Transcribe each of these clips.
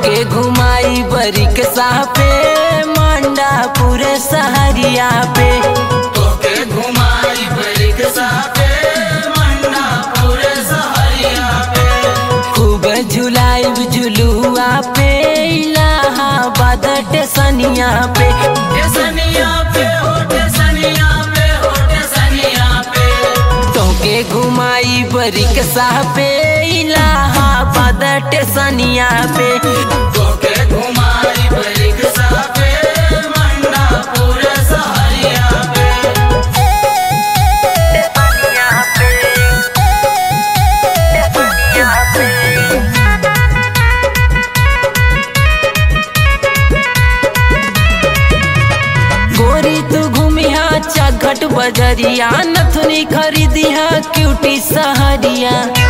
तोके घुमाई बरिकसा पे मंडापुर सहरिया पे। तोके घुमाई बरिकसा पे मंडापुर सहरिया पे। खूब झुलाइब झुलुआ पे इलाहाबाद टेसनिया पे। टेसनिया पे हो टेसनिया पे हो टेसनिया पे। तोके घुमाई बरिकसा पे इलाहाबाद टेसनिया पे। तोके घुमाई बरिकसा पे मंडापुर सहरिया पे। टेसनिया पे, टेसनिया पे। गोरी तू घूमिया चाघट बजरिया नथुनी खरीदिया क्यूटी सहरिया।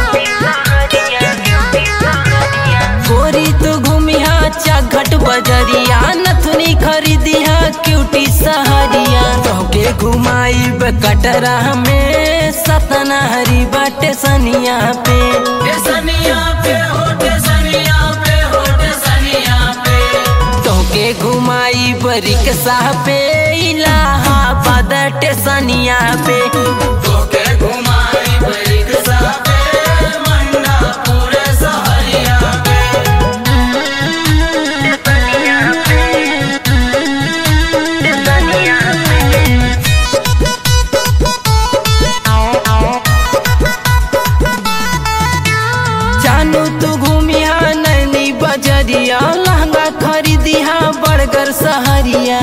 गोरी तू घूमिया चाघट बजरिया नथुनी खरीदिया क्यूटी सहरिया। तोके घुमाई कटरा में सतनहरी बाटे सनिया पे। टेसनिया पे हो टेसनिया पे हो टेसनिया पे। तोके घुमाई बरिकसा पे इलाहाबाद टेसनिया पे। तोके घुमाई बरिकसा पे मंडापुर सहरिया पे। टेसनिया पे, टेसनिया पे। जानू तू घूमिया नैनी बजरिया लहंगा खरीदिया बड़गर सहरिया।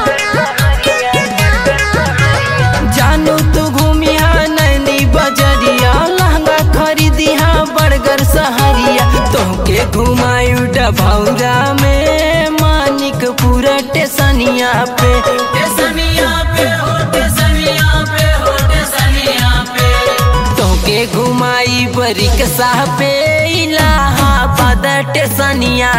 जानू तू घूमिया नैनी बजरिया लहंगा खरीदिया बड़गर सहरिया। तोके घुमाई डभौरा में मानिकपुर टेसनिया पे। टेसनिया पे हो टेसनिया पे हो टेसनिया पे। तोके घुमाई बरिकसा पे इलाहाबाद टेसनिया